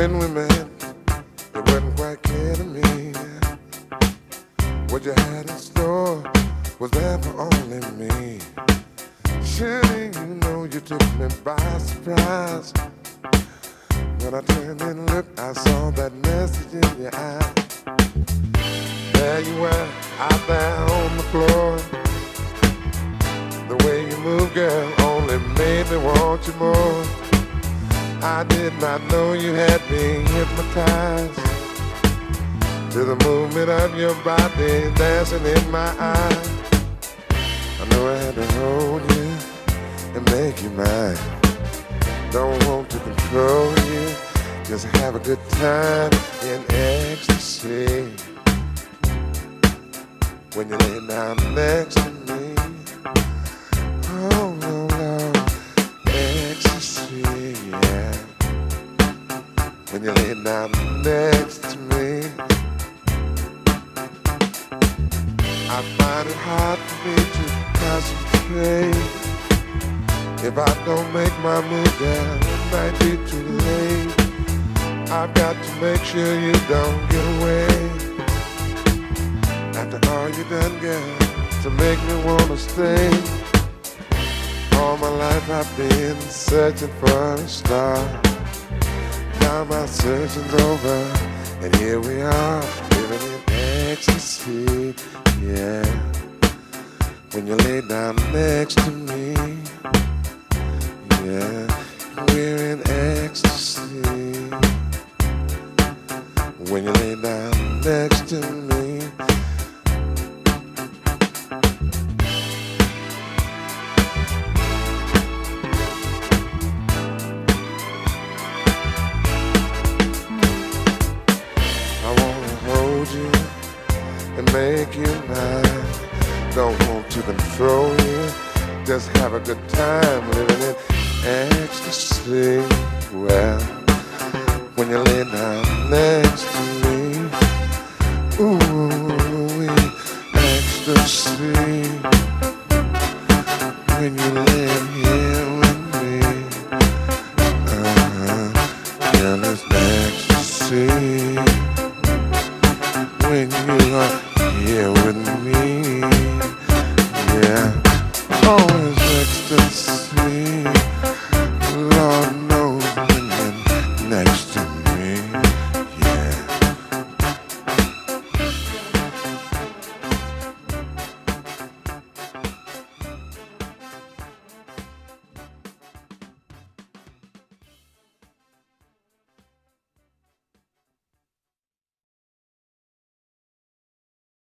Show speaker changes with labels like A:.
A: when we met, it wasn't quite clear to me. What you had in store was there for only me. Surely you know you took me by surprise. When I turned and looked, I saw that message in your eye. There you were, out there on the floor. The way you move, girl, only made me want you more. I did not know you had me hypnotized to the movement of your body dancing in my eyes. I know I had to hold you and make you mine. Don't want to control you, just have a good time in ecstasy. When you lay down next to me, oh Lord, ecstasy, yeah. When you lay down next to me, I find it hard for me to concentrate. If I don't make my move, girl, it might be too late. I've got to make sure you don't get away. After all you done, girl, to make me wanna stay. All my life I've been searching for a star. Now my searching's over, and here we are, living in ecstasy, yeah. When you lay down next to me, yeah, we're in ecstasy. When you lay down next to me, I wanna hold you and make you mine. Don't want to control you, just have a good time living in ecstasy. Well, when you lay down next to me,